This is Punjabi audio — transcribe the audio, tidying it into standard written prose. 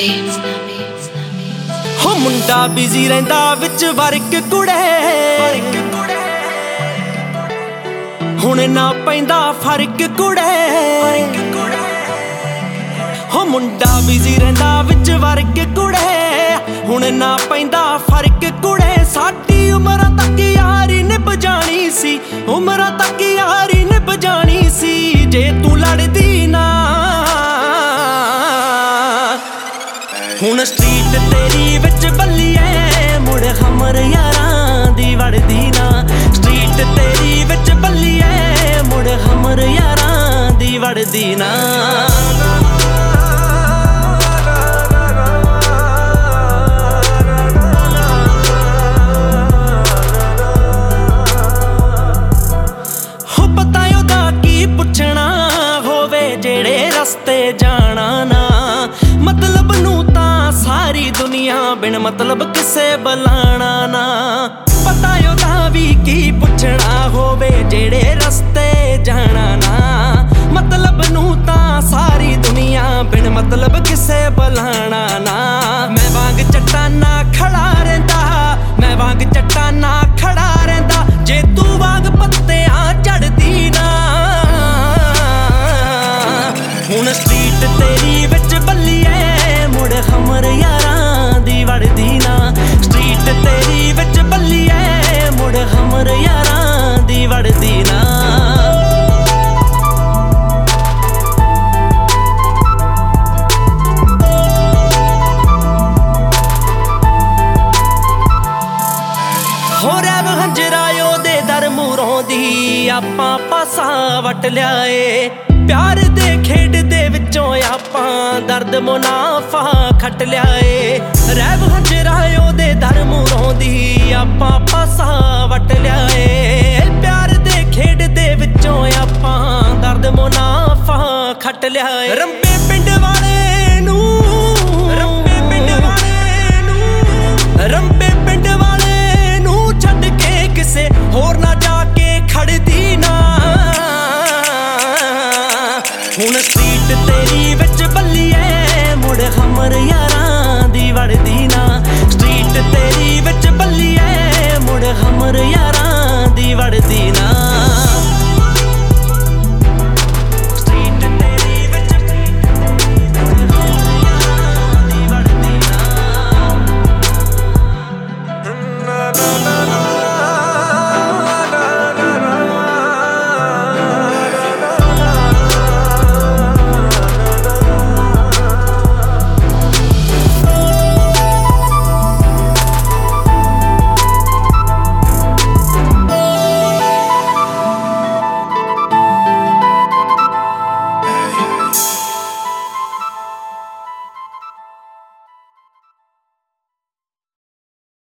ਹੋ ਮੁੰਡਾ ਬਿਜ਼ੀ ਰਹਿੰਦਾ ਵਿੱਚ ਵਰਕ ਕੁੜੇ, ਹੁਣ ਨਾ ਪੈਂਦਾ ਫਰਕ ਕੁੜੇ। ਹੋ ਮੁੰਡਾ ਬਿਜ਼ੀ ਰਹਿੰਦਾ ਵਿੱਚ ਵਰਕ ਕੁੜੇ, ਹੁਣ ਨਾ ਪੈਂਦਾ ਫਰਕ ਕੁੜੇ। ਸਾਡੀ ਉਮਰਾਂ ਤੱਕ ਯਾਰੀ ਨਿਭ ਜਾਣੀ ਸੀ, ਉਮਰਾਂ ਤੱਕ ਯਾਰੀ ਨਿਭ ਜਾਣੀ ਸੀ, ਜੇ ਤੂੰ ਲੜਦੀ ਨਾ। ਹੁਣ ਸਟਰੀਟ ਤੇਰੀ ਵਿੱਚ ਬੱਲੀਏ, ਮੁੜ ਹਮਰ ਯਾਰਾਂ ਦੀ ਵੜਦੀ ਨਾ। ਸਟਰੀਟ ਤੇਰੀ ਵਿੱਚ ਬੱਲੀਏ, ਮੁੜ ਹਮਰ ਯਾਰਾਂ ਦੀ ਵੜਦੀ ਨਾ। ਹੋ ਪਤਾ ਉਹਦਾ ਕੀ ਪੁੱਛਣਾ ਹੋਵੇ ਜਿਹੜੇ ਰਸਤੇ ਜਾਣਾ ਨਾ। ਮਤਲਬ ਨੂੰ ਤਾਂ ਸਾਰੀ ਦੁਨੀਆ ਬਿਨ ਮਤਲਬ ਕਿਸੇ ਬੁਲਾਣਾ ਨਾ। ਪਤਾ ਉਹਦਾ ਵੀ ਕੀ ਪੁੱਛਣਾ ਹੋਵੇ ਜਿਹੜੇ ਰਸਤੇ ਜਾਣਾ ਨਾ। ਮਤਲਬ ਨੂੰ ਤਾਂ ਸਾਰੀ ਦੁਨੀਆ ਬਿਨ ਮਤਲਬ ਕਿਸੇ ਬੁਲਾਣਾ ਨਾ। ਮੈਂ ਵਾਂਗ ਚੱਟਾਨਾ ਖੜਾ ਰਹਿੰਦਾ, ਮੈਂ ਵਾਂਗ ਚੱਟਾਨਾ ਖੜਾ ਰਹਿੰਦਾ, ਜੇ ਤੂੰ ਵਾਂਗ ਪੱਤਿਆਂ ਝੜਦੀ ਨਾ। ਹੁਣ ਸਟਰੀਟ ਤੇਰੀ ਵਿੱਚ ਬੱਲੀਏ, ਮੁੜ ਹਮਰ ਯਾਰਾਂ ਦੀ ਵੜਦੀ ਨਾ। ਸਟਰੀਟ ਤੇਰੀ ਵਿੱਚ ਬੱਲੀਏ, ਮੁੜ ਹਮਰ ਯਾਰਾਂ ਦੀ ਵੜਦੀ ਨਾ। ਹੋ ਰੈਵ ਹੰਜਰਾ ਉਹਦੇ ਦਰ ਮੂਹਰੋਂ ਦੀ ਆਪਾਂ ਪਾਸਾ ਵੱਟ ਲਿਆਏ। ਪਿਆਰ ਦੇ ਖੇਡ ਦੇ ਵਿੱਚੋਂ ਆਪਾਂ ਦਰਦ ਮੁਨਾਫਾ ਖੱਟ ਲਿਆਏ। ਰੈਵ ਹੰਜਰਾ ਉਹਦੇ ਦਰ ਮੂਹਰੋਂ ਦੀ ਆਪਾਂ ਪਾਸਾ ਵੱਟ ਲਿਆਏ। ਪਿਆਰ ਦੇ ਖੇਡ ਦੇ ਵਿੱਚੋਂ ਆਪਾਂ ਦਰਦ ਮੁਨਾਫਾ ਖੱਟ ਲਿਆਏ। ਰੰਬੇ ਪਿੰਡ ਵਾਲੇ ਨੂੰ, ਰੰਬੇ ਪਿੰਡ ਵਾਲੇ ਨੂੰ, ਰੰਬੇ ਪਿੰਡ ਵਾਲੇ ਨੂੰ ਛੱਡ ਕੇ ਕਿਸੇ ਹੋਰ ਨਾ ਜਾ ਕੇ ਖੜਦੀ ਨਾ। ਹੁਣ ਸਟਰੀਟ ਤੇਰੀ ਵਿੱਚ ਬੱਲੀਏ, ਮੁੜ ਹਮਰ ਯਾਰਾਂ ਦੀ ਵੜਦੀ ਨਾ। ਸਟਰੀਟ ਤੇਰੀ ਵਿੱਚ ਬੱਲੀਏ, ਮੁੜ ਹਮਰ ਯਾਰਾਂ ਦੀ ਵੜਦੀ ਨਾ।